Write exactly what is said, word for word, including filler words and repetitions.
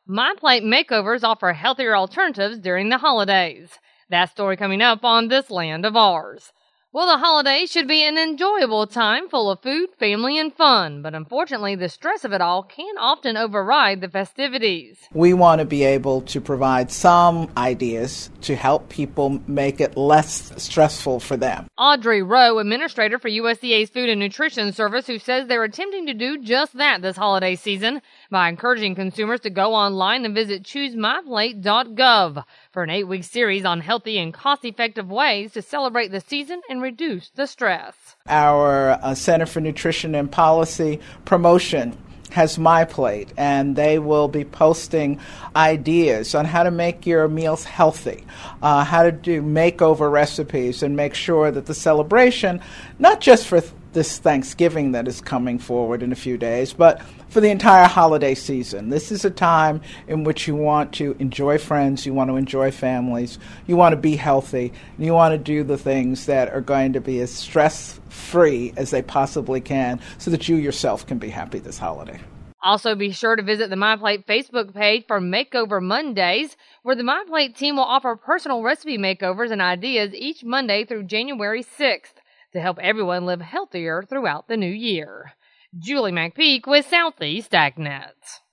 MyPlate makeovers offer healthier alternatives during the holidays. That story coming up on This Land of Ours. Well, the holidays should be an enjoyable time full of food, family, and fun, but unfortunately the stress of it all can often override the festivities. We want to be able to provide some ideas to help people make it less stressful for them. Audrey Rowe, administrator for U S D A's Food and Nutrition Service, who says they're attempting to do just that this holiday season by encouraging consumers to go online and visit choose my plate dot gov for an eight-week series on healthy and cost-effective ways to celebrate the season and reduce the stress. Our uh, Center for Nutrition and Policy promotion has MyPlate, and they will be posting ideas on how to make your meals healthy, uh, how to do makeover recipes, and make sure that the celebration, not just for th- this Thanksgiving that is coming forward in a few days, but for the entire holiday season. This is a time in which you want to enjoy friends, you want to enjoy families, you want to be healthy, and you want to do the things that are going to be as stress-free as they possibly can so that you yourself can be happy this holiday. Also, be sure to visit the MyPlate Facebook page for Makeover Mondays, where the MyPlate team will offer personal recipe makeovers and ideas each Monday through January sixth to help everyone live healthier throughout the new year. Julie McPeak with Southeast AgNet.